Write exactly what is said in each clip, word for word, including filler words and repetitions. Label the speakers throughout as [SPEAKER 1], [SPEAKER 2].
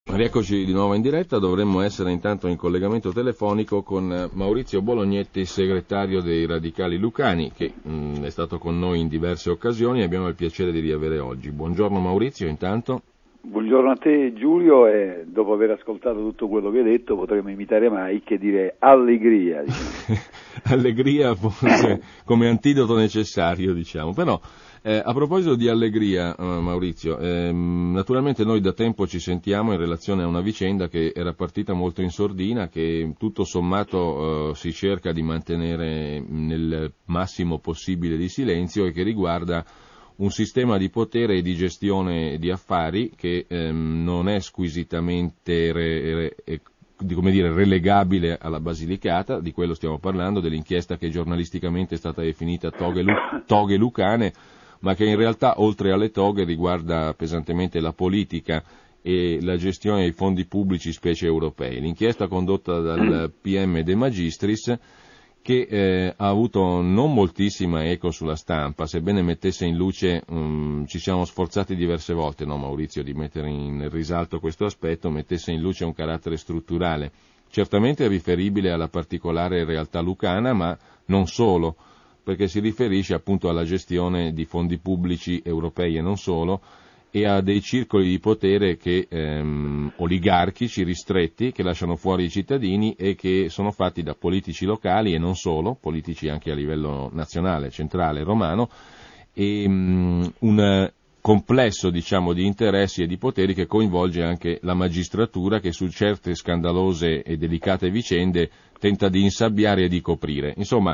[SPEAKER 1] Rieccoci di nuovo in diretta, dovremmo essere intanto in collegamento telefonico con Maurizio Bolognetti, segretario dei Radicali Lucani, che mh, è stato con noi in diverse occasioni e abbiamo il piacere di riavere oggi. Buongiorno Maurizio, intanto.
[SPEAKER 2] Buongiorno a te Giulio, e dopo aver ascoltato tutto quello che hai detto potremmo imitare Mike e dire allegria. Diciamo.
[SPEAKER 1] Allegria forse come antidoto necessario, diciamo, però... Eh, a proposito di allegria, eh, Maurizio, ehm, naturalmente noi da tempo ci sentiamo in relazione a una vicenda che era partita molto in sordina, che tutto sommato eh, si cerca di mantenere nel massimo possibile di silenzio e che riguarda un sistema di potere e di gestione di affari che ehm, non è squisitamente re, re, re, di, come dire, relegabile alla Basilicata, di quello stiamo parlando, dell'inchiesta che giornalisticamente è stata definita toghe, toghe lucane, ma che in realtà oltre alle toghe riguarda pesantemente la politica e la gestione dei fondi pubblici, specie europei. L'inchiesta condotta dal P M De Magistris, che eh, ha avuto non moltissima eco sulla stampa, sebbene mettesse in luce, um, ci siamo sforzati diverse volte, no Maurizio, di mettere in risalto questo aspetto, mettesse in luce un carattere strutturale, certamente riferibile alla particolare realtà lucana, ma non solo, perché si riferisce appunto alla gestione di fondi pubblici europei e non solo, e a dei circoli di potere che, ehm, oligarchici, ristretti, che lasciano fuori i cittadini e che sono fatti da politici locali e non solo, politici anche a livello nazionale, centrale, romano, e um, un complesso, diciamo, di interessi e di poteri che coinvolge anche la magistratura, che su certe scandalose e delicate vicende tenta di insabbiare e di coprire. Insomma,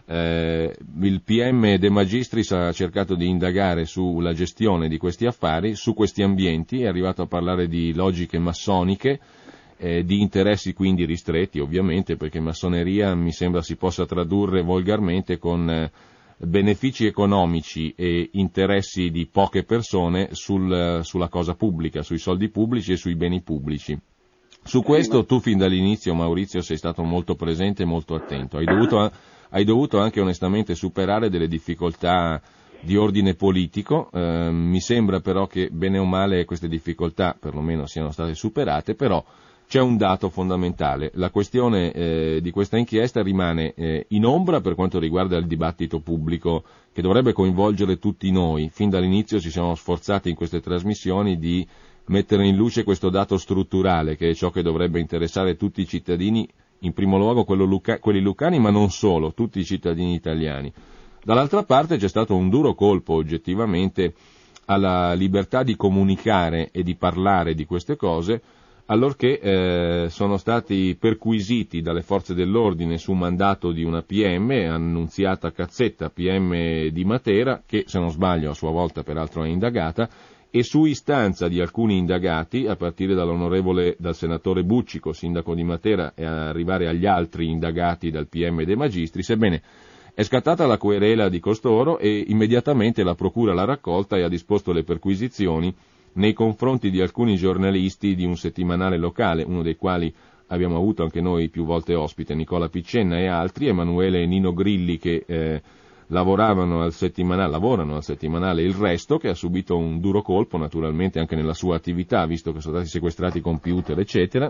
[SPEAKER 1] Eh, il P M De Magistris ha cercato di indagare sulla gestione di questi affari, su questi ambienti, è arrivato a parlare di logiche massoniche, eh, di interessi quindi ristretti ovviamente, perché massoneria mi sembra si possa tradurre volgarmente con eh, benefici economici e interessi di poche persone sul, sulla cosa pubblica, sui soldi pubblici e sui beni pubblici. Su questo tu fin dall'inizio, Maurizio, sei stato molto presente e molto attento, hai dovuto... A, Hai dovuto anche onestamente superare delle difficoltà di ordine politico, eh, mi sembra però che bene o male queste difficoltà perlomeno siano state superate, però c'è un dato fondamentale, la questione eh, di questa inchiesta rimane eh, in ombra per quanto riguarda il dibattito pubblico che dovrebbe coinvolgere tutti noi. Fin dall'inizio ci siamo sforzati in queste trasmissioni di mettere in luce questo dato strutturale, che è ciò che dovrebbe interessare tutti i cittadini, in primo luogo quello Luca, quelli lucani, ma non solo, tutti i cittadini italiani. Dall'altra parte c'è stato un duro colpo oggettivamente alla libertà di comunicare e di parlare di queste cose, allorché eh, sono stati perquisiti dalle forze dell'ordine su mandato di una P M, Annunziata Cazzetta, P M di Matera, che se non sbaglio a sua volta peraltro è indagata, e su istanza di alcuni indagati, a partire dall'onorevole, dal senatore Buccico, sindaco di Matera, e a arrivare agli altri indagati dal P M De Magistris, ebbene, è scattata la querela di costoro e immediatamente la procura l'ha raccolta e ha disposto le perquisizioni nei confronti di alcuni giornalisti di un settimanale locale, uno dei quali abbiamo avuto anche noi più volte ospite, Nicola Piccenna e altri, Emanuele e Nino Grilli, che eh, lavoravano al settimanale, lavorano al settimanale Il Resto, che ha subito un duro colpo naturalmente anche nella sua attività, visto che sono stati sequestrati computer, eccetera,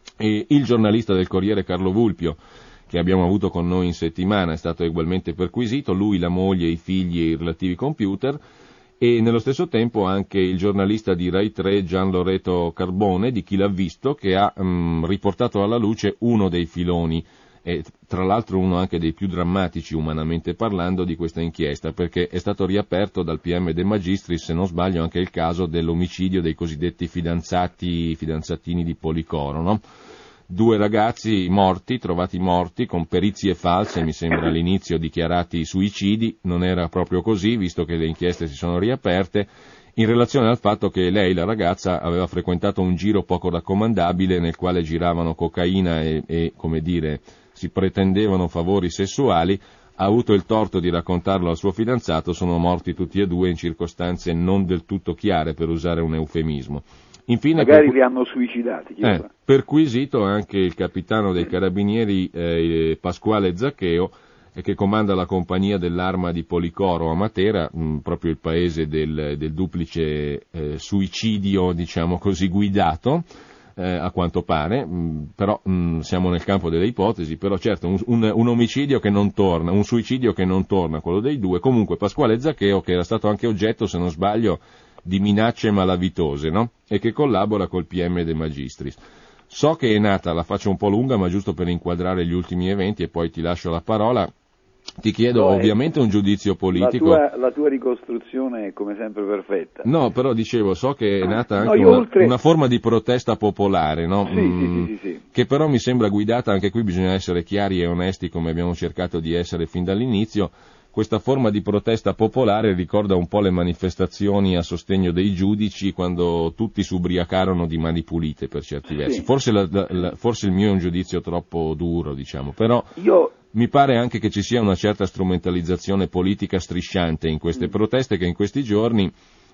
[SPEAKER 1] e il giornalista del Corriere Carlo Vulpio, che abbiamo avuto con noi in settimana, è stato ugualmente perquisito, lui, la moglie, i figli e i relativi computer, e nello stesso tempo anche il giornalista di Rai tre Gian Loreto Carbone, di Chi l'ha visto, che ha um, riportato alla luce uno dei filoni, e tra l'altro uno anche dei più drammatici umanamente parlando di questa inchiesta, perché è stato riaperto dal P M De Magistris, se non sbaglio, anche il caso dell'omicidio dei cosiddetti fidanzati, fidanzatini di Policoro, no? Due ragazzi morti, trovati morti, con perizie false, mi sembra all'inizio dichiarati suicidi, non era proprio così, visto che le inchieste si sono riaperte, in relazione al fatto che lei, la ragazza, aveva frequentato un giro poco raccomandabile nel quale giravano cocaina e, e come dire, si pretendevano favori sessuali, ha avuto il torto di raccontarlo al suo fidanzato, sono morti tutti e due in circostanze non del tutto chiare, per usare un eufemismo. Infine,
[SPEAKER 2] magari
[SPEAKER 1] per...
[SPEAKER 2] li hanno suicidati.
[SPEAKER 1] Eh, perquisito anche il capitano dei carabinieri eh, Pasquale Zaccheo, eh, che comanda la compagnia dell'arma di Policoro a Matera, mh, proprio il paese del, del duplice eh, suicidio, diciamo così, guidato. eh, a quanto pare, mh, però mh, siamo nel campo delle ipotesi, però certo un, un, un omicidio che non torna, un suicidio che non torna, quello dei due, comunque Pasquale Zaccheo, che era stato anche oggetto, se non sbaglio, di minacce malavitose, no? E che collabora col P M De Magistris. So che è nata, la faccio un po' lunga, ma giusto per inquadrare gli ultimi eventi e poi ti lascio la parola. Ti chiedo no, ovviamente un giudizio politico.
[SPEAKER 2] La tua, la tua ricostruzione è come sempre perfetta.
[SPEAKER 1] No, però dicevo, so che è nata anche
[SPEAKER 2] no,
[SPEAKER 1] una,
[SPEAKER 2] oltre...
[SPEAKER 1] una forma di protesta popolare, no?
[SPEAKER 2] Sì,
[SPEAKER 1] mm,
[SPEAKER 2] sì, sì, sì, sì.
[SPEAKER 1] Che però mi sembra guidata, anche qui bisogna essere chiari e onesti come abbiamo cercato di essere fin dall'inizio. Questa forma di protesta popolare ricorda un po' le manifestazioni a sostegno dei giudici quando tutti si ubriacarono di mani pulite per certi versi.
[SPEAKER 2] Sì.
[SPEAKER 1] Forse, la, la, forse il mio è un giudizio troppo duro, diciamo, però
[SPEAKER 2] Io...
[SPEAKER 1] mi pare anche che ci sia una certa strumentalizzazione politica strisciante in queste mm. proteste che in questi giorni,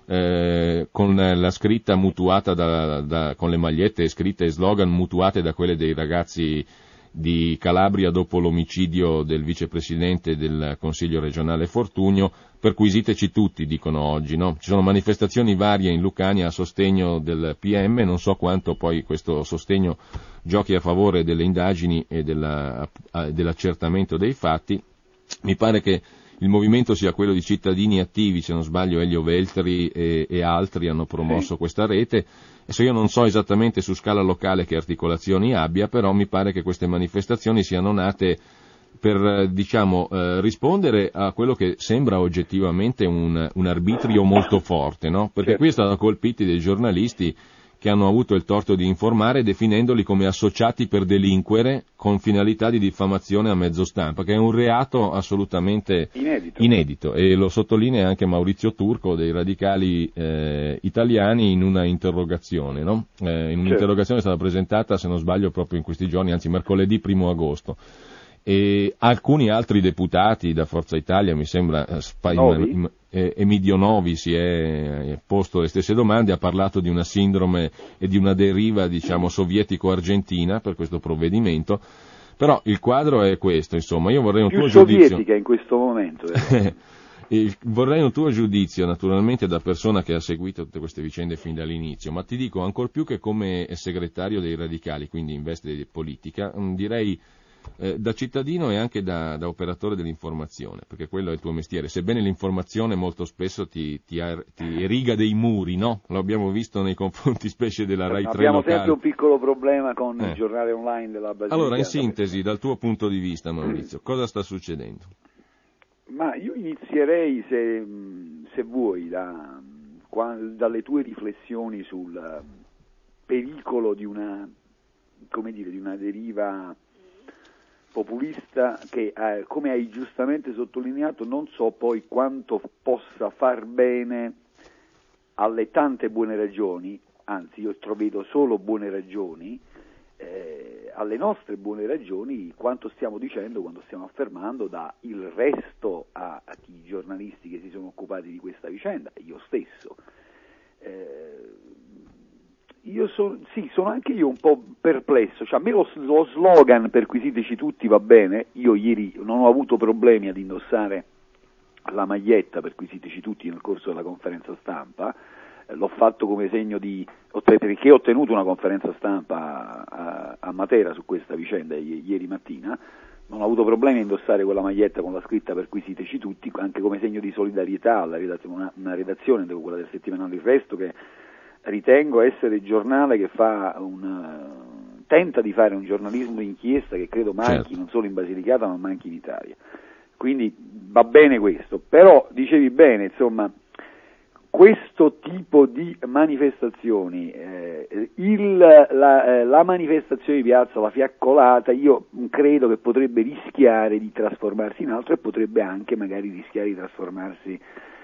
[SPEAKER 1] eh, con la scritta mutuata da, da, con le magliette scritte e slogan mutuate da quelle dei ragazzi di Calabria dopo l'omicidio del vicepresidente del Consiglio regionale Fortugno, perquisiteci tutti, dicono oggi, no? Ci sono manifestazioni varie in Lucania a sostegno del P M, non so quanto poi questo sostegno giochi a favore delle indagini e della, dell'accertamento dei fatti. Mi pare che il movimento sia quello di cittadini attivi, se non sbaglio Elio Veltri e, e altri hanno promosso sì. questa rete. Adesso io non so esattamente su scala locale che articolazioni abbia, però mi pare che queste manifestazioni siano nate per, diciamo, eh, rispondere a quello che sembra oggettivamente un, un arbitrio molto forte, no? Perché certo. qui sono colpiti dei giornalisti che hanno avuto il torto di informare definendoli come associati per delinquere con finalità di diffamazione a mezzo stampa, che è un reato assolutamente
[SPEAKER 2] inedito,
[SPEAKER 1] inedito e lo sottolinea anche Maurizio Turco dei radicali eh, italiani in una interrogazione, no? Eh, in un'interrogazione certo. è stata presentata, se non sbaglio, proprio in questi giorni, anzi mercoledì primo agosto. E alcuni altri deputati da Forza Italia, mi sembra, Novi. eh, Emidio Novi si è posto le stesse domande, ha parlato di una sindrome e di una deriva, diciamo, sovietico-argentina per questo provvedimento, però il quadro è questo, insomma, io vorrei un
[SPEAKER 2] Più
[SPEAKER 1] tuo
[SPEAKER 2] sovietica
[SPEAKER 1] giudizio.
[SPEAKER 2] in questo momento.
[SPEAKER 1] Il, vorrei un tuo giudizio, naturalmente da persona che ha seguito tutte queste vicende fin dall'inizio, ma ti dico ancor più che come segretario dei radicali, quindi in veste di politica, direi Eh, da cittadino e anche da, da operatore dell'informazione, perché quello è il tuo mestiere, sebbene l'informazione molto spesso ti, ti, ti eriga dei muri, no? Lo abbiamo visto nei confronti specie della Rai tre
[SPEAKER 2] abbiamo
[SPEAKER 1] locale.
[SPEAKER 2] sempre un piccolo problema con
[SPEAKER 1] eh.
[SPEAKER 2] il giornale online della Basilicata.
[SPEAKER 1] Allora, in sintesi, dal tuo punto di vista, Maurizio, cosa sta succedendo?
[SPEAKER 2] Ma io inizierei, se, se vuoi, da, dalle tue riflessioni sul pericolo di una, come dire, di una deriva populista che, eh, come hai giustamente sottolineato, non so poi quanto possa far bene alle tante buone ragioni, anzi io vedo solo buone ragioni, eh, alle nostre buone ragioni, quanto stiamo dicendo, quando stiamo affermando, da il resto a, a i giornalisti che si sono occupati di questa vicenda, io stesso. Eh, Io sono, sì, sono anche io un po' perplesso, cioè a me lo, lo slogan perquisiteci tutti va bene, io ieri non ho avuto problemi ad indossare la maglietta perquisiteci tutti nel corso della conferenza stampa, eh, l'ho fatto come segno di, perché ho tenuto una conferenza stampa a, a Matera su questa vicenda ieri mattina, non ho avuto problemi a indossare quella maglietta con la scritta perquisiteci tutti, anche come segno di solidarietà alla redazione, una, una redazione, quella del settimanale Il Resto, che ritengo essere il giornale che fa un, tenta di fare un giornalismo d'inchiesta che credo manchi certo. non solo in Basilicata ma manchi in Italia. Quindi va bene questo, però dicevi bene, insomma, questo tipo di manifestazioni, eh, il, la, eh, la manifestazione di piazza, la fiaccolata, io credo che potrebbe rischiare di trasformarsi in altro e potrebbe anche magari rischiare di trasformarsi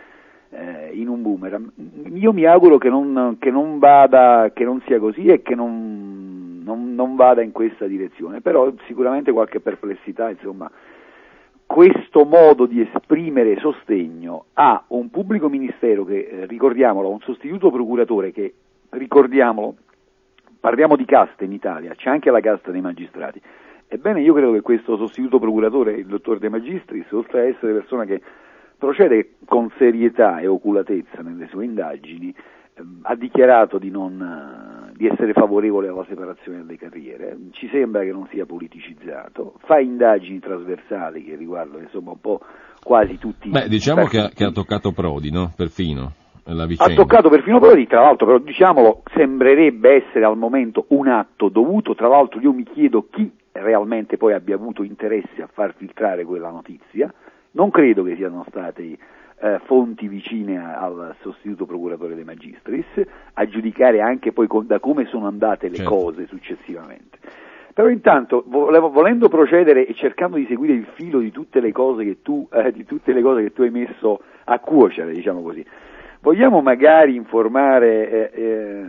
[SPEAKER 2] in un boomerang. Io mi auguro che non, che non vada, che non sia così e che non, non, non vada in questa direzione, però sicuramente qualche perplessità, insomma, questo modo di esprimere sostegno a un pubblico ministero che, eh, ricordiamolo, un sostituto procuratore che, ricordiamolo, parliamo di caste in Italia, c'è anche la casta dei magistrati. Ebbene, io credo che questo sostituto procuratore, il dottor De Magistris, oltre a essere persona che procede con serietà e oculatezza nelle sue indagini, eh, ha dichiarato di non, di essere favorevole alla separazione delle carriere, ci sembra che non sia politicizzato, fa indagini trasversali che riguardano insomma un po' quasi tutti.
[SPEAKER 1] Beh, diciamo che ha, che ha toccato Prodi, no? Perfino. La
[SPEAKER 2] ha toccato perfino Prodi, tra l'altro, però diciamolo, sembrerebbe essere al momento un atto dovuto. Tra l'altro io mi chiedo chi realmente poi abbia avuto interesse a far filtrare quella notizia. Non credo che siano state eh, fonti vicine al sostituto procuratore De Magistris, a giudicare anche poi con, da come sono andate le certo. cose successivamente. Però intanto, volevo, volendo procedere e cercando di seguire il filo di tutte le cose che tu, eh, di tutte le cose che tu hai messo a cuocere, diciamo così, vogliamo magari informare eh, eh,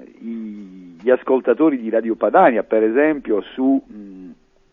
[SPEAKER 2] i, gli ascoltatori di Radio Padania, per esempio, su mh,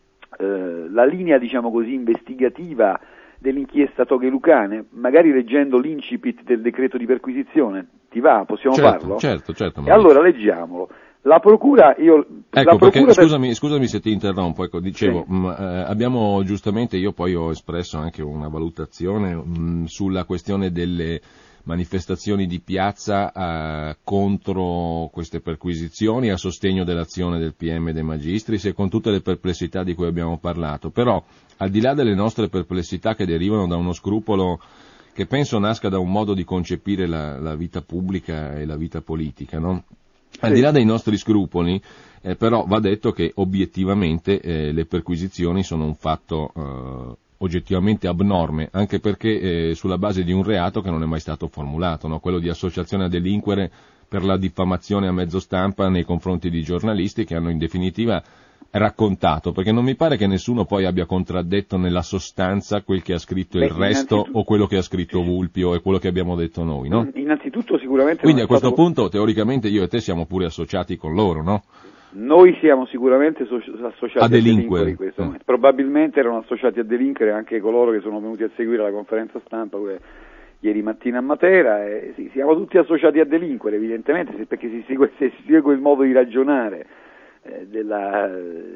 [SPEAKER 2] eh, la linea, diciamo così, investigativa dell'inchiesta Toghe Lucane, magari leggendo l'incipit del decreto di perquisizione? Ti va? Possiamo
[SPEAKER 1] certo,
[SPEAKER 2] farlo?
[SPEAKER 1] Certo, certo.
[SPEAKER 2] E allora leggiamolo. La procura, io...
[SPEAKER 1] Ecco,
[SPEAKER 2] la
[SPEAKER 1] perché,
[SPEAKER 2] procura
[SPEAKER 1] scusami,
[SPEAKER 2] per...
[SPEAKER 1] scusami se ti interrompo, ecco, dicevo,
[SPEAKER 2] sì.
[SPEAKER 1] mh, eh, abbiamo giustamente, io poi ho espresso anche una valutazione mh, sulla questione delle manifestazioni di piazza eh, contro queste perquisizioni a sostegno dell'azione del P M De Magistris e con tutte le perplessità di cui abbiamo parlato, però al di là delle nostre perplessità che derivano da uno scrupolo che penso nasca da un modo di concepire la, la vita pubblica e la vita politica, no? Al di là dei nostri scrupoli, eh, però va detto che obiettivamente eh, le perquisizioni sono un fatto eh, oggettivamente abnorme, anche perché eh, sulla base di un reato che non è mai stato formulato, no? Quello di associazione a delinquere per la diffamazione a mezzo stampa nei confronti di giornalisti che hanno in definitiva raccontato, perché non mi pare che nessuno poi abbia contraddetto nella sostanza quel che ha scritto Beh, il Resto o quello che ha scritto Vulpio e quello che abbiamo detto noi, no?
[SPEAKER 2] Innanzitutto sicuramente...
[SPEAKER 1] Quindi a questo
[SPEAKER 2] stato...
[SPEAKER 1] punto teoricamente io e te siamo pure associati con loro, no?
[SPEAKER 2] Noi siamo sicuramente so- associati
[SPEAKER 1] a delinquere
[SPEAKER 2] in questo momento. Probabilmente erano associati a delinquere anche coloro che sono venuti a seguire la conferenza stampa ieri mattina a Matera, e sì, siamo tutti associati a delinquere evidentemente, perché si segue, se si segue il modo di ragionare eh, della,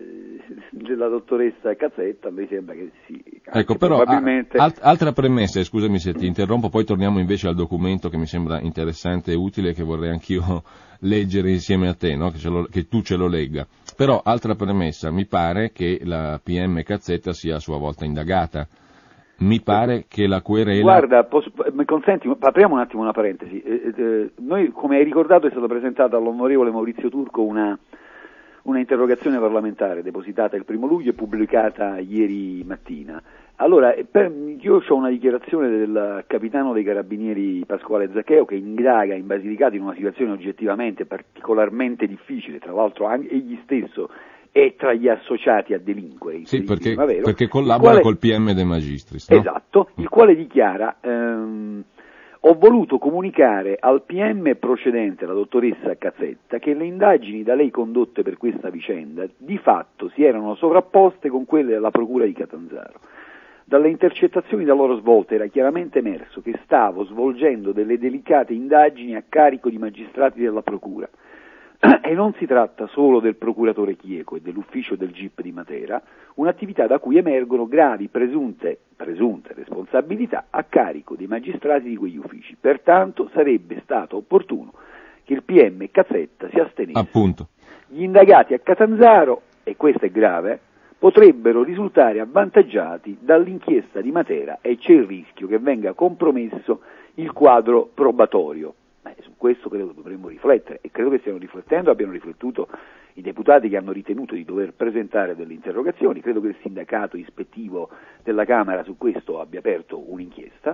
[SPEAKER 2] della dottoressa Cazzetta, mi sembra che sì.
[SPEAKER 1] Ecco, però
[SPEAKER 2] probabilmente...
[SPEAKER 1] alt- altra premessa, scusami se ti interrompo, poi torniamo invece al documento che mi sembra interessante e utile, che vorrei anch'io leggere insieme a te, no? che, ce lo, che tu ce lo legga. Però altra premessa, mi pare che la P M Cazzetta sia a sua volta indagata. Mi pare che la querela...
[SPEAKER 2] Guarda, posso, mi consenti, apriamo un attimo una parentesi. Eh, eh, noi, come hai ricordato, è stata presentata all'onorevole Maurizio Turco una, una interrogazione parlamentare depositata il primo luglio e pubblicata ieri mattina. Allora, per, io ho una dichiarazione del capitano dei Carabinieri Pasquale Zaccheo che indaga in Basilicata in una situazione oggettivamente particolarmente difficile, tra l'altro anche egli stesso è tra gli associati a delinquere.
[SPEAKER 1] Sì, perché,
[SPEAKER 2] vero,
[SPEAKER 1] perché collabora
[SPEAKER 2] quale,
[SPEAKER 1] col P M De Magistris, no?
[SPEAKER 2] Esatto, il quale dichiara ehm, ho voluto comunicare al P M procedente, la dottoressa Cazzetta, che le indagini da lei condotte per questa vicenda di fatto si erano sovrapposte con quelle della Procura di Catanzaro. Dalle intercettazioni da loro svolte era chiaramente emerso che stavo svolgendo delle delicate indagini a carico di magistrati della Procura. E non si tratta solo del procuratore Chieco e dell'ufficio del G I P di Matera, un'attività da cui emergono gravi presunte, presunte responsabilità a carico dei magistrati di quegli uffici. Pertanto sarebbe stato opportuno che il P M Cazzetta si astenesse.
[SPEAKER 1] Appunto.
[SPEAKER 2] Gli indagati a Catanzaro, e questo è grave, potrebbero risultare avvantaggiati dall'inchiesta di Matera e c'è il rischio che venga compromesso il quadro probatorio. Beh, su questo credo dovremmo riflettere e credo che stiano riflettendo, abbiano riflettuto i deputati che hanno ritenuto di dover presentare delle interrogazioni, credo che il sindacato ispettivo della Camera su questo abbia aperto un'inchiesta,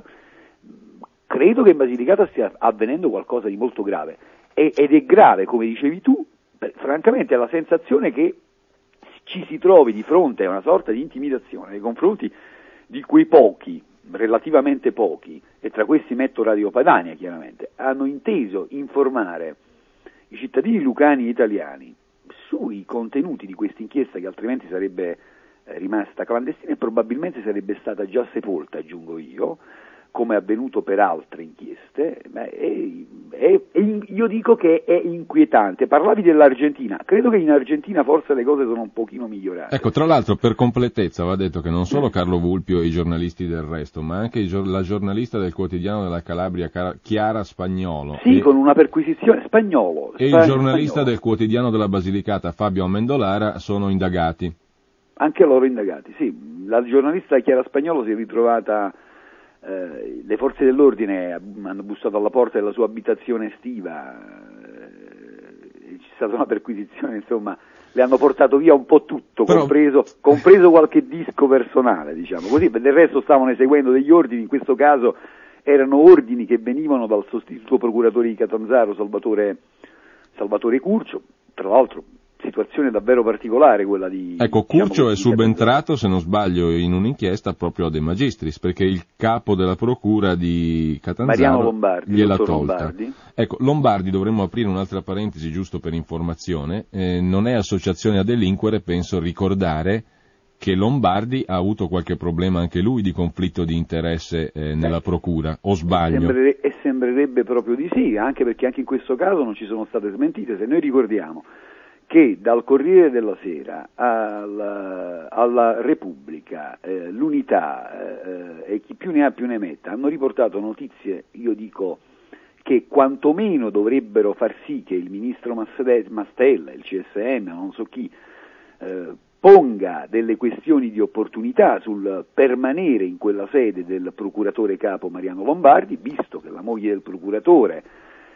[SPEAKER 2] credo che in Basilicata stia avvenendo qualcosa di molto grave e, ed è grave, come dicevi tu, beh, francamente è la sensazione che ci si trovi di fronte a una sorta di intimidazione nei confronti di quei pochi, relativamente pochi, e tra questi metto Radio Padania chiaramente, hanno inteso informare i cittadini lucani italiani sui contenuti di questa inchiesta che altrimenti sarebbe eh, rimasta clandestina e probabilmente sarebbe stata già sepolta, aggiungo io, come è avvenuto per altre inchieste, beh, è, è, è, io dico che è inquietante. Parlavi dell'Argentina, credo che in Argentina forse le cose sono un pochino migliorate.
[SPEAKER 1] Ecco, tra l'altro, per completezza va detto che non solo Carlo Vulpio e i giornalisti del Resto, ma anche i, la giornalista del Quotidiano della Calabria Chiara Spagnolo,
[SPEAKER 2] sì,
[SPEAKER 1] e,
[SPEAKER 2] con una perquisizione Spagnolo,
[SPEAKER 1] e
[SPEAKER 2] Spagn-
[SPEAKER 1] il giornalista
[SPEAKER 2] Spagnolo.
[SPEAKER 1] del Quotidiano della Basilicata Fabio Amendolara sono indagati.
[SPEAKER 2] Anche loro indagati, sì. La giornalista Chiara Spagnolo si è ritrovata, eh, le forze dell'ordine hanno bussato alla porta della sua abitazione estiva, eh, c'è stata una perquisizione, insomma, le hanno portato via un po' tutto,
[SPEAKER 1] Però...
[SPEAKER 2] compreso, compreso qualche disco personale, diciamo così. Del resto stavano eseguendo degli ordini, in questo caso erano ordini che venivano dal sostituto procuratore di Catanzaro, Salvatore, Salvatore Curcio, tra l'altro situazione davvero particolare quella di...
[SPEAKER 1] Ecco,
[SPEAKER 2] diciamo
[SPEAKER 1] Curcio
[SPEAKER 2] così,
[SPEAKER 1] è subentrato, se non sbaglio, in un'inchiesta proprio a De Magistris, perché il capo della procura di Catanzaro
[SPEAKER 2] Mariano Lombardi,
[SPEAKER 1] gliel'ha
[SPEAKER 2] dottor
[SPEAKER 1] tolta.
[SPEAKER 2] Lombardi.
[SPEAKER 1] Ecco, Lombardi, dovremmo aprire un'altra parentesi giusto per informazione, eh, non è associazione a delinquere, penso ricordare che Lombardi ha avuto qualche problema anche lui di conflitto di interesse eh, nella procura, o sbaglio?
[SPEAKER 2] Sembrere, e sembrerebbe proprio di sì, anche perché anche in questo caso non ci sono state smentite. Se noi ricordiamo che dal Corriere della Sera alla, alla Repubblica, eh, l'Unità eh, e chi più ne ha più ne metta hanno riportato notizie, io dico, che quantomeno dovrebbero far sì che il ministro Mastella, il C S M, non so chi, eh, ponga delle questioni di opportunità sul permanere in quella sede del procuratore capo Mariano Lombardi, visto che la moglie del procuratore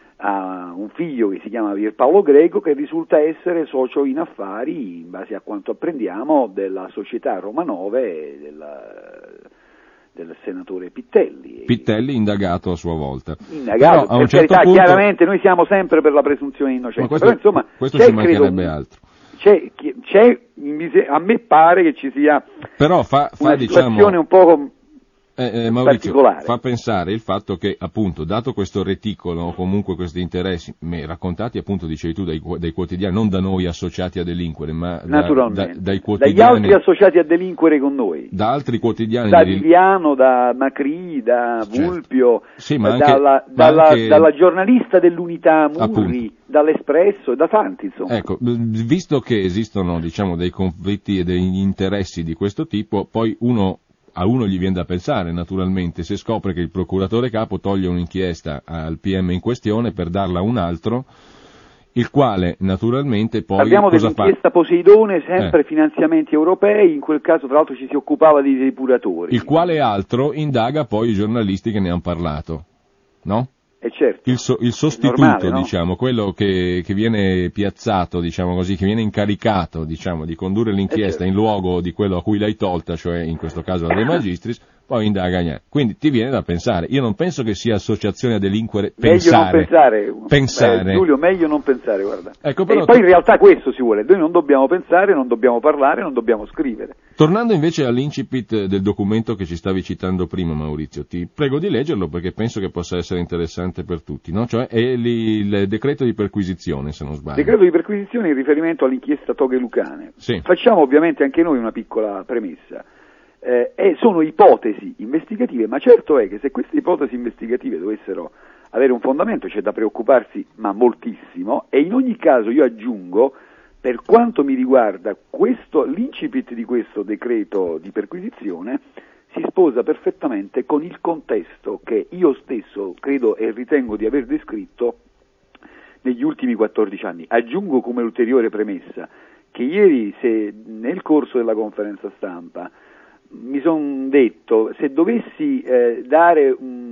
[SPEAKER 2] ha un figlio che si chiama Pierpaolo Greco, che risulta essere socio in affari, in base a quanto apprendiamo, della società Roma nove del, del senatore Pittelli.
[SPEAKER 1] Pittelli indagato a sua volta.
[SPEAKER 2] Indagato,
[SPEAKER 1] Però, a un
[SPEAKER 2] per
[SPEAKER 1] certo
[SPEAKER 2] carità,
[SPEAKER 1] punto...
[SPEAKER 2] chiaramente noi siamo sempre per la presunzione di innocenza.
[SPEAKER 1] Questo,
[SPEAKER 2] però insomma
[SPEAKER 1] questo
[SPEAKER 2] c'è,
[SPEAKER 1] ci mancherebbe
[SPEAKER 2] credo,
[SPEAKER 1] altro.
[SPEAKER 2] C'è, c'è, a me pare che ci sia
[SPEAKER 1] Però fa, fa,
[SPEAKER 2] una
[SPEAKER 1] diciamo,
[SPEAKER 2] situazione un po'
[SPEAKER 1] eh, eh, Maurizio,
[SPEAKER 2] particolare.
[SPEAKER 1] Fa pensare il fatto che, appunto, dato questo reticolo o comunque questi interessi me, raccontati, appunto, dicevi tu, dai, dai quotidiani, non da noi associati a delinquere, ma da, da, dai quotidiani,
[SPEAKER 2] dagli altri associati a delinquere con noi,
[SPEAKER 1] da altri quotidiani,
[SPEAKER 2] da
[SPEAKER 1] di...
[SPEAKER 2] Viviano, da Macri, da
[SPEAKER 1] certo.
[SPEAKER 2] Vulpio,
[SPEAKER 1] sì, ma anche,
[SPEAKER 2] dalla,
[SPEAKER 1] ma
[SPEAKER 2] dalla,
[SPEAKER 1] anche...
[SPEAKER 2] dalla giornalista dell'Unità Murri,
[SPEAKER 1] appunto.
[SPEAKER 2] Dall'Espresso e da tanti, insomma.
[SPEAKER 1] Ecco, visto che esistono, diciamo, dei conflitti e degli interessi di questo tipo, poi uno a uno gli viene da pensare, naturalmente, se scopre che il procuratore capo toglie un'inchiesta al P M in questione per darla a un altro, il quale naturalmente poi
[SPEAKER 2] Parliamo
[SPEAKER 1] cosa
[SPEAKER 2] dell'inchiesta
[SPEAKER 1] fa?
[SPEAKER 2] Poseidone, sempre
[SPEAKER 1] eh.
[SPEAKER 2] finanziamenti europei, in quel caso tra l'altro ci si occupava di depuratori.
[SPEAKER 1] Il quale altro indaga poi i giornalisti che ne hanno parlato, no?
[SPEAKER 2] Eh certo,
[SPEAKER 1] il, so, il sostituto,
[SPEAKER 2] normale, no?
[SPEAKER 1] diciamo, quello che, che viene piazzato, diciamo così, che viene incaricato, diciamo, di condurre l'inchiesta
[SPEAKER 2] eh certo.
[SPEAKER 1] in luogo di quello a cui l'hai tolta, cioè in questo caso la De Magistris, poi indaga niente. Quindi ti viene da pensare. Io non penso che sia associazione a delinquere pensare.
[SPEAKER 2] Meglio non pensare.
[SPEAKER 1] pensare.
[SPEAKER 2] Eh, Giulio, meglio non pensare, guarda.
[SPEAKER 1] Ecco, però,
[SPEAKER 2] e poi
[SPEAKER 1] tu...
[SPEAKER 2] in realtà questo si vuole, noi non dobbiamo pensare, non dobbiamo parlare, non dobbiamo scrivere.
[SPEAKER 1] Tornando invece all'incipit del documento che ci stavi citando prima, Maurizio, ti prego di leggerlo perché penso che possa essere interessante per tutti, no? Cioè è il, il decreto di perquisizione, se non sbaglio.
[SPEAKER 2] Decreto di perquisizione in riferimento all'inchiesta Toghe Lucane.
[SPEAKER 1] Sì.
[SPEAKER 2] Facciamo ovviamente anche noi una piccola premessa. Eh, e sono ipotesi investigative, ma certo è che se queste ipotesi investigative dovessero avere un fondamento c'è da preoccuparsi, ma moltissimo, e in ogni caso io aggiungo, per quanto mi riguarda, questo, l'incipit di questo decreto di perquisizione si sposa perfettamente con il contesto che io stesso credo e ritengo di aver descritto negli ultimi quattordici anni. Aggiungo come ulteriore premessa che ieri, se nel corso della conferenza stampa, mi sono detto, se dovessi eh, dare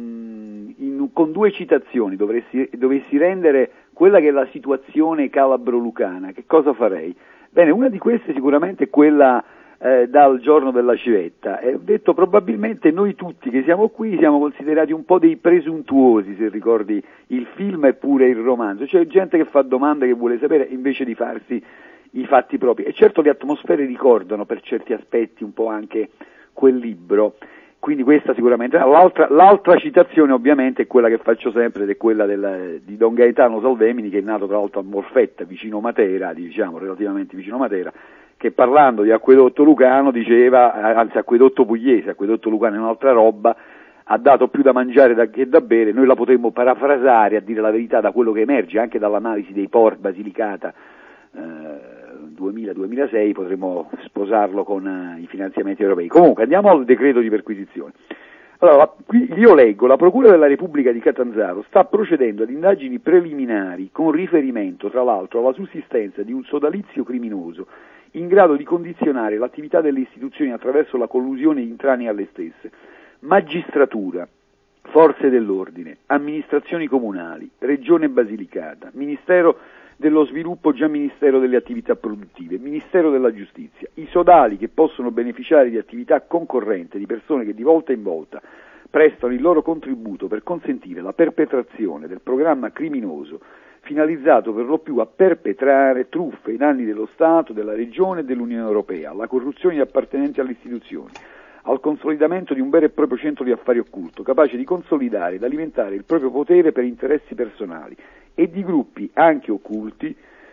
[SPEAKER 2] um, in, con due citazioni, dovessi, dovessi rendere quella che è la situazione calabro-lucana, che cosa farei? Bene, una di queste sicuramente è quella eh, dal giorno della civetta, e ho detto probabilmente noi tutti che siamo qui siamo considerati un po' dei presuntuosi, se ricordi il film e pure il romanzo, c'è gente che fa domande, che vuole sapere invece di farsi i fatti propri, e certo le atmosfere ricordano per certi aspetti un po' anche quel libro, quindi questa sicuramente. L'altra, l'altra citazione ovviamente è quella che faccio sempre, ed è quella del, di Don Gaetano Salvemini, che è nato tra l'altro a Molfetta, vicino Matera, diciamo relativamente vicino Matera, che parlando di acquedotto lucano diceva, anzi acquedotto pugliese, acquedotto lucano è un'altra roba, ha dato più da mangiare da, che da bere, noi la potremmo parafrasare, a dire la verità, da quello che emerge anche dall'analisi dei P O R Basilicata eh, duemila duemilasei, potremmo sposarlo con eh, i finanziamenti europei. Comunque andiamo al decreto di perquisizione. Allora, qui io leggo, la Procura della Repubblica di Catanzaro sta procedendo ad indagini preliminari con riferimento, tra l'altro, alla sussistenza di un sodalizio criminoso in grado di condizionare l'attività delle istituzioni attraverso la collusione intranea alle stesse. Magistratura, forze dell'ordine, amministrazioni comunali, Regione Basilicata, Ministero dello Sviluppo, già Ministero delle Attività Produttive, Ministero della Giustizia, i sodali che possono beneficiare di attività concorrente di persone che di volta in volta prestano il loro contributo per consentire la perpetrazione del programma criminoso finalizzato per lo più a perpetrare truffe ai danni dello Stato, della Regione e dell'Unione Europea, alla corruzione di appartenenti alle istituzioni, al consolidamento di un vero e proprio centro di affari occulto, capace di consolidare ed alimentare il proprio potere per interessi personali, e di gruppi anche occulti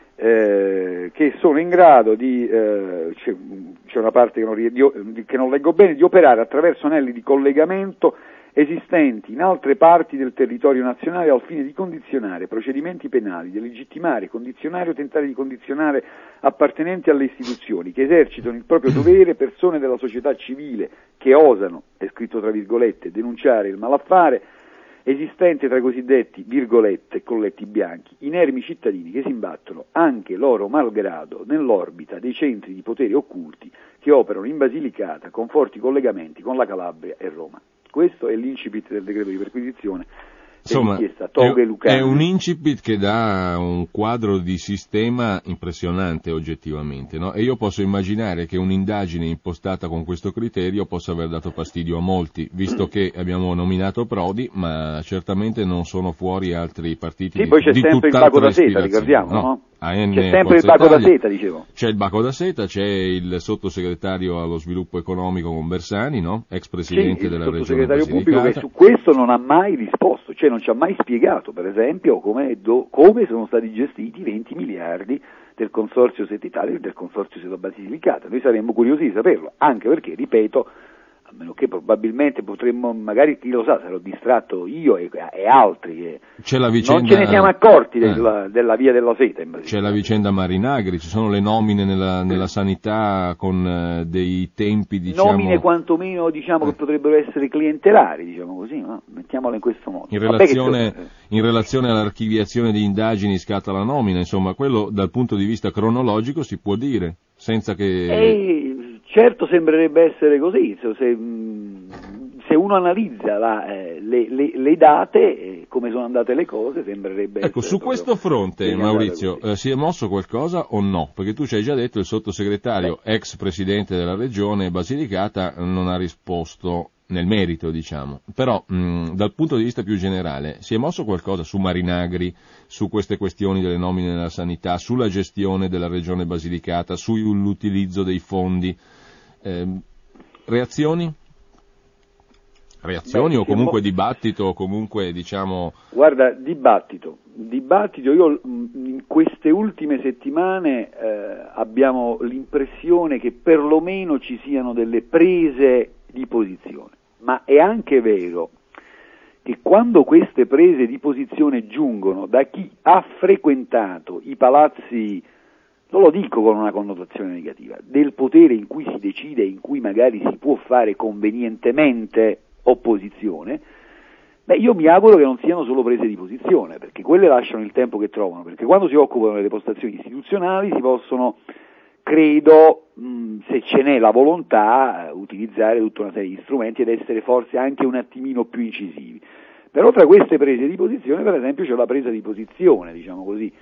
[SPEAKER 2] eh, che sono in grado di, eh, c'è, c'è una parte che non, di, che non leggo bene, di operare attraverso anelli di collegamento esistenti in altre parti del territorio nazionale al fine di condizionare procedimenti penali, delegittimare, condizionare o tentare di condizionare appartenenti alle istituzioni che esercitano il proprio dovere, persone della società civile che osano, è scritto tra virgolette, denunciare il malaffare esistente tra i cosiddetti, virgolette, colletti bianchi, inermi cittadini che si imbattono anche loro malgrado nell'orbita dei centri di potere occulti che operano in Basilicata con forti collegamenti con la Calabria e Roma. Questo è l'incipit del decreto di perquisizione.
[SPEAKER 1] Insomma, è, è un incipit che dà un quadro di sistema impressionante oggettivamente, no? E io posso immaginare che un'indagine impostata con questo criterio possa aver dato fastidio a molti, visto che abbiamo nominato Prodi, ma certamente non sono fuori altri partiti
[SPEAKER 2] sì,
[SPEAKER 1] di,
[SPEAKER 2] poi c'è
[SPEAKER 1] di
[SPEAKER 2] sempre il baco da seta, ricordiamo, no?
[SPEAKER 1] no?
[SPEAKER 2] C'è sempre il baco da seta, dicevo.
[SPEAKER 1] C'è il baco da seta, c'è il sottosegretario allo sviluppo economico con Bersani, no? Ex presidente
[SPEAKER 2] sì,
[SPEAKER 1] della Regione
[SPEAKER 2] sottosegretario pubblico
[SPEAKER 1] Basilicata,
[SPEAKER 2] che su questo non ha mai risposto, cioè non ci ha mai spiegato, per esempio, come, do, come sono stati gestiti venti miliardi del Consorzio Seta Italia e del Consorzio Seta Basilicata. Noi saremmo curiosi di saperlo, anche perché, ripeto, a meno che probabilmente potremmo, magari chi lo sa, sarò distratto io e, e altri che
[SPEAKER 1] c'è la vicenda,
[SPEAKER 2] non ce ne siamo accorti
[SPEAKER 1] eh,
[SPEAKER 2] della, della via della seta in
[SPEAKER 1] Basilicata. C'è la vicenda Marinagri, ci sono le nomine nella, nella sanità con uh, dei tempi, diciamo...
[SPEAKER 2] Nomine quantomeno, diciamo, eh. che potrebbero essere clientelari, diciamo così, no? Mettiamola in questo modo.
[SPEAKER 1] In relazione, in relazione all'archiviazione di indagini scatta la nomina, insomma, quello dal punto di vista cronologico si può dire, senza che...
[SPEAKER 2] E... Certo, sembrerebbe essere così, se, se uno analizza la, eh, le, le, le date, eh, come sono andate le cose, sembrerebbe
[SPEAKER 1] ecco,
[SPEAKER 2] essere...
[SPEAKER 1] Ecco, su questo fronte, Maurizio, eh, si è mosso qualcosa o no? Perché tu ci hai già detto il sottosegretario, Beh. ex presidente della Regione Basilicata, non ha risposto nel merito, diciamo. Però, mh, dal punto di vista più generale, si è mosso qualcosa su Marinagri, su queste questioni delle nomine nella sanità, sulla gestione della Regione Basilicata, sull'utilizzo dei fondi? Eh, reazioni? Reazioni Beh, o comunque mo... dibattito o comunque diciamo...
[SPEAKER 2] Guarda, dibattito. Dibattito, io in queste ultime settimane eh, abbiamo l'impressione che perlomeno ci siano delle prese di posizione, ma è anche vero che quando queste prese di posizione giungono da chi ha frequentato i palazzi, non lo dico con una connotazione negativa, del potere in cui si decide e in cui magari si può fare convenientemente opposizione, beh, io mi auguro che non siano solo prese di posizione, perché quelle lasciano il tempo che trovano, perché quando si occupano delle postazioni istituzionali si possono, credo, mh, se ce n'è la volontà, utilizzare tutta una serie di strumenti ed essere forse anche un attimino più incisivi. Però tra queste prese di posizione, per esempio, c'è la presa di posizione, diciamo così,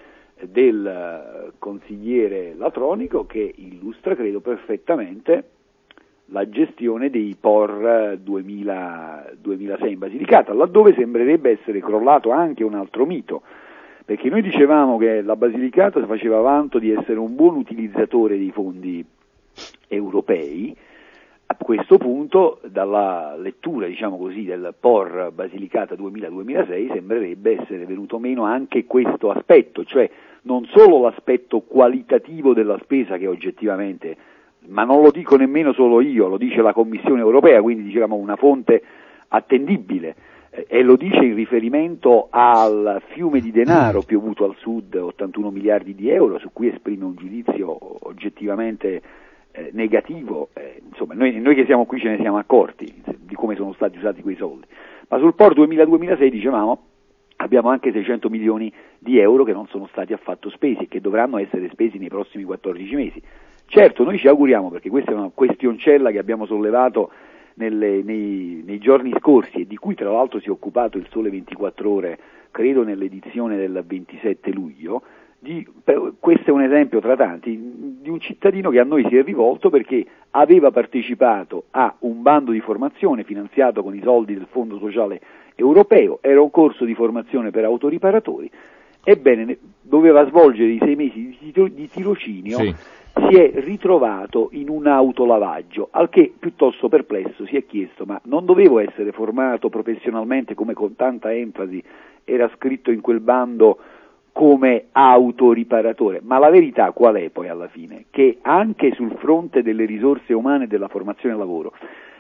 [SPEAKER 2] del consigliere Latronico, che illustra, credo, perfettamente la gestione dei P O R duemila, duemilasei in Basilicata, laddove sembrerebbe essere crollato anche un altro mito, perché noi dicevamo che la Basilicata faceva vanto di essere un buon utilizzatore dei fondi europei. A questo punto, dalla lettura, diciamo così, del P O R Basilicata duemila duemilasei sembrerebbe essere venuto meno anche questo aspetto, cioè non solo l'aspetto qualitativo della spesa, che oggettivamente, ma non lo dico nemmeno solo io, lo dice la Commissione europea, quindi diciamo una fonte attendibile. E lo dice in riferimento al fiume di denaro piovuto al sud, ottantuno miliardi di euro, su cui esprime un giudizio oggettivamente eh, negativo. Eh, insomma, noi, noi che siamo qui ce ne siamo accorti di come sono stati usati quei soldi. Ma sul P O R duemila duemilasei, dicevamo, abbiamo anche seicento milioni di euro che non sono stati affatto spesi e che dovranno essere spesi nei prossimi quattordici mesi. Certo, noi ci auguriamo, perché questa è una questioncella che abbiamo sollevato Nelle, nei, nei giorni scorsi e di cui tra l'altro si è occupato il Sole ventiquattro Ore, credo nell'edizione del ventisette luglio, di, per, questo è un esempio tra tanti, di un cittadino che a noi si è rivolto perché aveva partecipato a un bando di formazione finanziato con i soldi del Fondo Sociale Europeo, era un corso di formazione per autoriparatori, ebbene doveva svolgere i sei mesi di, tiro, di tirocinio. Sì. Si è ritrovato in un autolavaggio, al che piuttosto perplesso si è chiesto: ma non dovevo essere formato professionalmente, come con tanta enfasi era scritto in quel bando, come autoriparatore? Ma la verità qual è poi alla fine? Che anche sul fronte delle risorse umane e della formazione lavoro,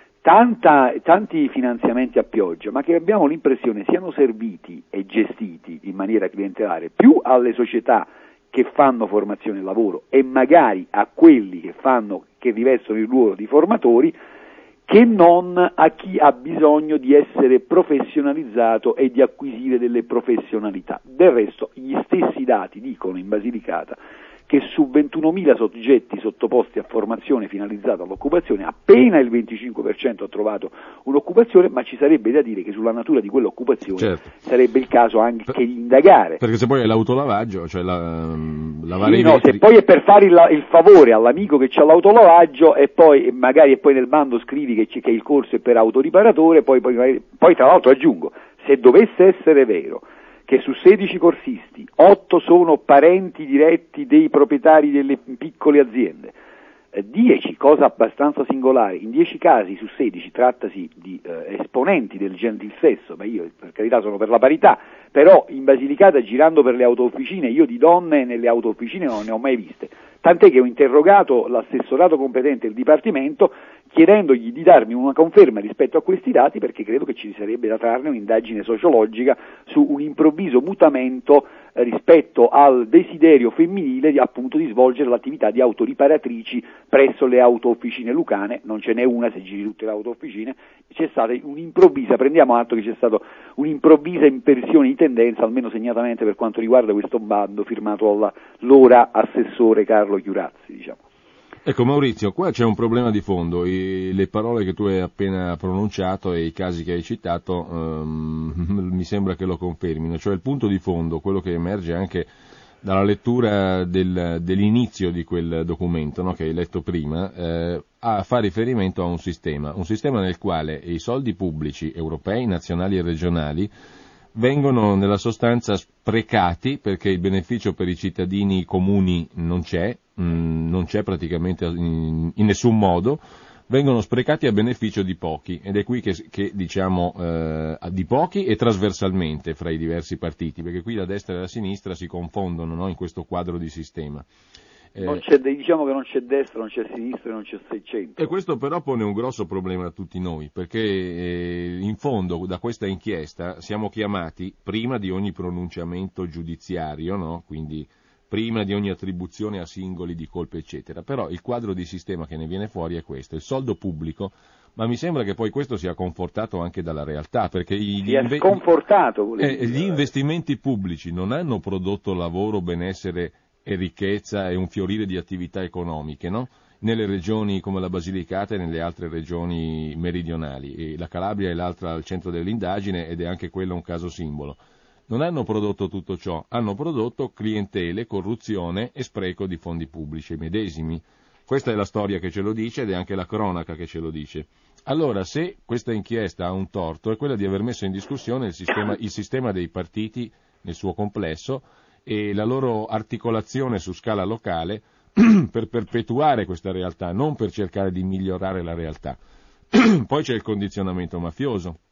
[SPEAKER 2] tanta, tanti finanziamenti a pioggia, ma che abbiamo l'impressione siano serviti e gestiti in maniera clientelare più alle società che fanno formazione e lavoro e magari a quelli che fanno, che rivestono il ruolo di formatori, che non a chi ha bisogno di essere professionalizzato e di acquisire delle professionalità. Del resto gli stessi dati dicono in Basilicata che su ventunomila soggetti sottoposti a formazione finalizzata all'occupazione appena il venticinque per cento ha trovato un'occupazione, ma ci sarebbe da dire che sulla natura di quell'occupazione, certo, sarebbe il caso anche per, di indagare.
[SPEAKER 1] Perché se poi è l'autolavaggio, cioè la, lavare
[SPEAKER 2] sì,
[SPEAKER 1] i
[SPEAKER 2] no,
[SPEAKER 1] vetri...
[SPEAKER 2] se poi è per fare il, il favore all'amico che c'ha l'autolavaggio e poi magari e poi nel bando scrivi che, che il corso è per autoriparatore, poi, poi, poi tra l'altro aggiungo, se dovesse essere vero che su sedici corsisti, otto sono parenti diretti dei proprietari delle piccole aziende, dieci, cosa abbastanza singolare, in dieci casi su sedici trattasi di eh, esponenti del gentil sesso, ma io per carità sono per la parità, però in Basilicata girando per le auto-officine io di donne nelle auto-officine non ne ho mai viste, tant'è che ho interrogato l'assessorato competente del Dipartimento chiedendogli di darmi una conferma rispetto a questi dati, perché credo che ci sarebbe da trarne un'indagine sociologica su un improvviso mutamento eh, rispetto al desiderio femminile di, appunto, di svolgere l'attività di autoriparatrici presso le auto-officine lucane. Non ce n'è una, se giri tutte le auto-officine, c'è stata un'improvvisa, prendiamo atto che c'è stata un'improvvisa inversione di tendenza, almeno segnatamente per quanto riguarda questo bando firmato dall'ora assessore Carlo Chiurazzi, diciamo.
[SPEAKER 1] Ecco Maurizio, qua c'è un problema di fondo, I, le parole che tu hai appena pronunciato e i casi che hai citato um, mi sembra che lo confermino, cioè il punto di fondo, quello che emerge anche dalla lettura del, dell'inizio di quel documento, no, che hai letto prima, eh, a, fa riferimento a un sistema, un sistema nel quale i soldi pubblici europei, nazionali e regionali vengono nella sostanza sprecati perché il beneficio per i cittadini comuni non c'è, mh, non c'è praticamente in, in nessun modo, vengono sprecati a beneficio di pochi, ed è qui che, che diciamo eh, di pochi e trasversalmente fra i diversi partiti, perché qui la destra e la sinistra si confondono, no, in questo quadro di sistema.
[SPEAKER 2] Non c'è, diciamo che non c'è destra, non c'è sinistra e non c'è centro.
[SPEAKER 1] E questo però pone un grosso problema a tutti noi, perché eh, in fondo da questa inchiesta siamo chiamati, prima di ogni pronunciamento giudiziario, no? Quindi prima di ogni attribuzione a singoli di colpe eccetera, però il quadro di sistema che ne viene fuori è questo, il soldo pubblico, ma mi sembra che poi questo sia confortato anche dalla realtà, perché gli,
[SPEAKER 2] si è inve- sconfortato,
[SPEAKER 1] eh, gli investimenti pubblici non hanno prodotto lavoro, benessere e ricchezza e un fiorire di attività economiche, no? Nelle regioni come la Basilicata e nelle altre regioni meridionali, e la Calabria è l'altra al centro dell'indagine ed è anche quello un caso simbolo. Non hanno prodotto tutto ciò, hanno prodotto clientele, corruzione e spreco di fondi pubblici medesimi. Questa è la storia che ce lo dice ed è anche la cronaca che ce lo dice. Allora, se questa inchiesta ha un torto, è quella di aver messo in discussione il sistema, il sistema dei partiti nel suo complesso e la loro articolazione su scala locale per perpetuare questa realtà, non per cercare di migliorare la realtà. Poi c'è il condizionamento mafioso,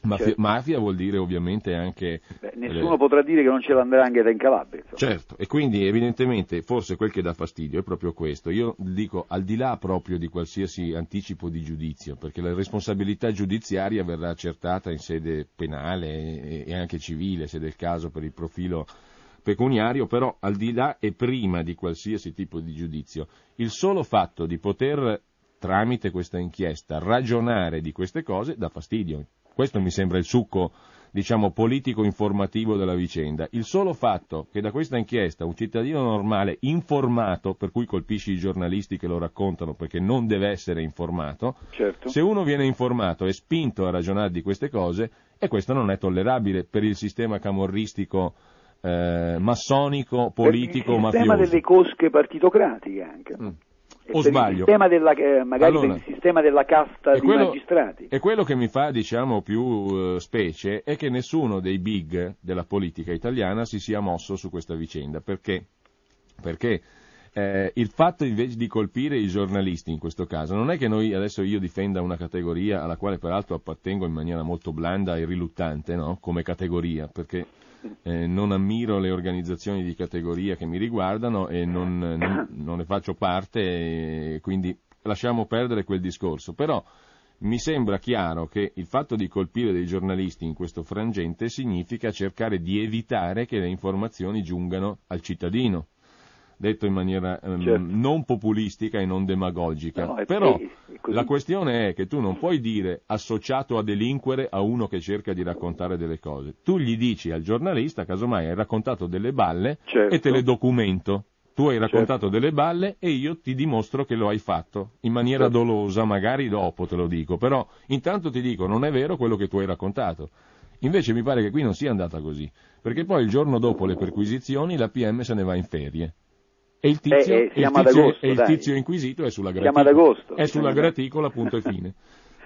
[SPEAKER 1] Mafia,
[SPEAKER 2] certo.
[SPEAKER 1] Mafia vuol dire ovviamente anche...
[SPEAKER 2] Beh, nessuno eh, potrà dire che non c'è l'andrangheta in Calabria. Insomma.
[SPEAKER 1] Certo, e quindi evidentemente forse quel che dà fastidio è proprio questo. Io dico al di là proprio di qualsiasi anticipo di giudizio, perché la responsabilità giudiziaria verrà accertata in sede penale e, e anche civile, se del caso, per il profilo pecuniario, però al di là e prima di qualsiasi tipo di giudizio, il solo fatto di poter, tramite questa inchiesta, ragionare di queste cose dà fastidio. Questo mi sembra il succo, diciamo, politico-informativo della vicenda. Il solo fatto che da questa inchiesta un cittadino normale informato, per cui colpisci i giornalisti che lo raccontano perché non deve essere informato,
[SPEAKER 2] certo.
[SPEAKER 1] Se uno viene informato e spinto a ragionare di queste cose, e questo non è tollerabile per il sistema camorristico, eh, massonico, politico, mafioso.
[SPEAKER 2] Il sistema delle cosche partitocratiche anche.
[SPEAKER 1] Mm.
[SPEAKER 2] O
[SPEAKER 1] sbaglio?
[SPEAKER 2] Il sistema della, eh, magari
[SPEAKER 1] allora,
[SPEAKER 2] il sistema della casta di
[SPEAKER 1] quello,
[SPEAKER 2] magistrati.
[SPEAKER 1] E quello che mi fa, diciamo, più uh, specie è che nessuno dei big della politica italiana si sia mosso su questa vicenda. Perché? Perché eh, il fatto invece di colpire i giornalisti in questo caso non è che noi adesso io difenda una categoria alla quale peraltro appartengo in maniera molto blanda e riluttante, no? Come categoria, perché Eh, non ammiro le organizzazioni di categoria che mi riguardano e non, non, non ne faccio parte, e quindi lasciamo perdere quel discorso. Però mi sembra chiaro che il fatto di colpire dei giornalisti in questo frangente significa cercare di evitare che le informazioni giungano al cittadino, detto in maniera um,
[SPEAKER 2] certo.
[SPEAKER 1] non populistica e non demagogica.
[SPEAKER 2] No, è,
[SPEAKER 1] però
[SPEAKER 2] è, è
[SPEAKER 1] la questione è che tu non puoi dire associato a delinquere a uno che cerca di raccontare delle cose. Tu gli dici al giornalista, casomai hai raccontato delle balle,
[SPEAKER 2] certo.
[SPEAKER 1] e te le documento. Tu hai raccontato
[SPEAKER 2] certo.
[SPEAKER 1] delle balle e io ti dimostro che lo hai fatto, in maniera certo. dolosa, magari dopo te lo dico, però intanto ti dico non è vero quello che tu hai raccontato. Invece mi pare che qui non sia andata così, perché poi il giorno dopo le perquisizioni la P M se ne va in ferie. E il tizio,
[SPEAKER 2] eh, eh,
[SPEAKER 1] il
[SPEAKER 2] tizio, agosto,
[SPEAKER 1] e il tizio inquisito è sulla graticola.
[SPEAKER 2] Siamo ad agosto.
[SPEAKER 1] È sulla graticola, punto e fine.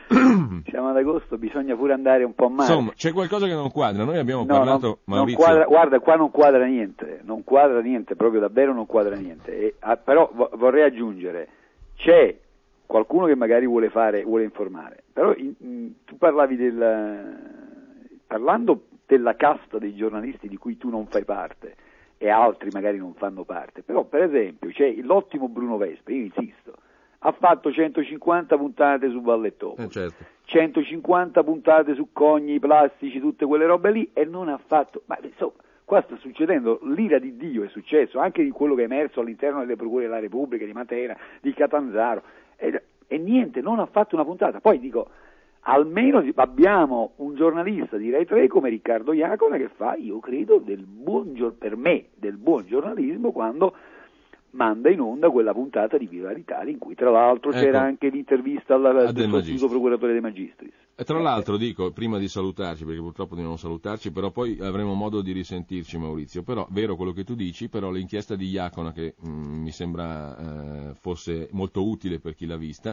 [SPEAKER 2] Siamo ad agosto, bisogna pure andare un po' a mare.
[SPEAKER 1] Insomma, c'è qualcosa che non quadra. Noi abbiamo
[SPEAKER 2] no,
[SPEAKER 1] parlato,
[SPEAKER 2] non,
[SPEAKER 1] Maurizio...
[SPEAKER 2] Non quadra, guarda, qua non quadra niente, non quadra niente, proprio davvero non quadra niente. E, ah, però vo- vorrei aggiungere, c'è qualcuno che magari vuole fare, vuole informare, però in, in, tu parlavi del... parlando della casta dei giornalisti di cui tu non fai parte, e altri magari non fanno parte, però per esempio c'è l'ottimo Bruno Vespa, io insisto, ha fatto centocinquanta puntate su Vallettopoli,
[SPEAKER 1] eh certo.
[SPEAKER 2] centocinquanta puntate su cogni, plastici, tutte quelle robe lì, e non ha fatto, ma insomma, qua sta succedendo, l'ira di Dio è successo, anche di quello che è emerso all'interno delle procure della Repubblica, di Matera, di Catanzaro, e, e niente, non ha fatto una puntata. Poi dico, almeno abbiamo un giornalista di Rai tre come Riccardo Iacona che fa, io credo, del buon, per me, del buon giornalismo quando manda in onda quella puntata di Viva l'Italia in cui tra l'altro ecco, c'era anche l'intervista al, al sostituto procuratore De Magistris.
[SPEAKER 1] E tra l'altro dico, prima di salutarci, perché purtroppo dobbiamo salutarci, però poi avremo modo di risentirci, Maurizio, però vero quello che tu dici, però l'inchiesta di Iacona che mh, mi sembra eh, fosse molto utile per chi l'ha vista,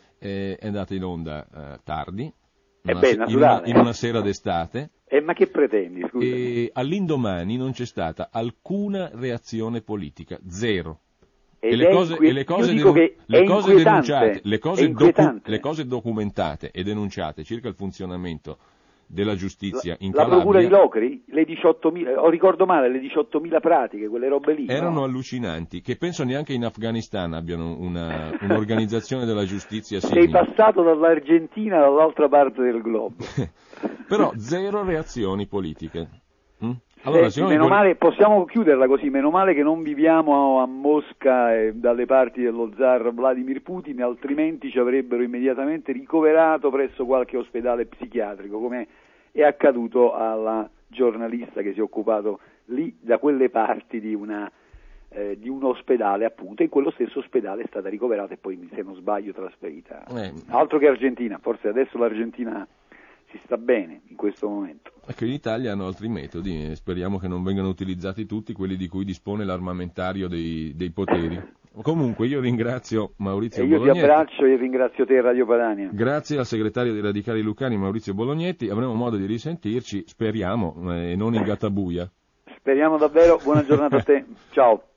[SPEAKER 1] è andata in onda eh, tardi,
[SPEAKER 2] eh beh,
[SPEAKER 1] se- in, una, in una sera d'estate.
[SPEAKER 2] Eh, ma che pretendi, scusa?
[SPEAKER 1] E all'indomani non c'è stata alcuna reazione politica, zero.
[SPEAKER 2] Ed
[SPEAKER 1] e le cose,
[SPEAKER 2] inqui-
[SPEAKER 1] e le cose,
[SPEAKER 2] io dico
[SPEAKER 1] denu-
[SPEAKER 2] che
[SPEAKER 1] le
[SPEAKER 2] è
[SPEAKER 1] cose denunciate, le cose, docu- le
[SPEAKER 2] le
[SPEAKER 1] cose documentate e denunciate circa il funzionamento della giustizia
[SPEAKER 2] la,
[SPEAKER 1] in
[SPEAKER 2] la
[SPEAKER 1] Calabria,
[SPEAKER 2] procura di Locri, le diciottomila, o ricordo male, le diciottomila pratiche, quelle robe lì,
[SPEAKER 1] erano
[SPEAKER 2] no?
[SPEAKER 1] allucinanti, che penso neanche in Afghanistan abbiano una, un'organizzazione della giustizia
[SPEAKER 2] Sei
[SPEAKER 1] simile.
[SPEAKER 2] passato dall'Argentina all'altra parte del globo.
[SPEAKER 1] Però zero reazioni politiche. Mm? Allora,
[SPEAKER 2] Senti, meno
[SPEAKER 1] quel...
[SPEAKER 2] male, possiamo chiuderla così, meno male che non viviamo a Mosca e dalle parti dello zar Vladimir Putin, altrimenti ci avrebbero immediatamente ricoverato presso qualche ospedale psichiatrico, come è accaduto alla giornalista che si è occupato lì da quelle parti di una eh, di un ospedale, appunto, e in quello stesso ospedale è stata ricoverata e poi, se non sbaglio, trasferita.
[SPEAKER 1] Eh.
[SPEAKER 2] Altro che Argentina, forse adesso l'Argentina si sta bene in questo momento.
[SPEAKER 1] Ecco, in Italia hanno altri metodi e speriamo che non vengano utilizzati tutti quelli di cui dispone l'armamentario dei, dei poteri. Comunque io ringrazio Maurizio
[SPEAKER 2] e io
[SPEAKER 1] Bolognetti.
[SPEAKER 2] ti abbraccio e ringrazio te, Radio Padania.
[SPEAKER 1] Grazie al segretario dei Radicali Lucani Maurizio Bolognetti, avremo modo di risentirci, speriamo, e eh, non in gattabuia.
[SPEAKER 2] Speriamo davvero, buona giornata a te, ciao.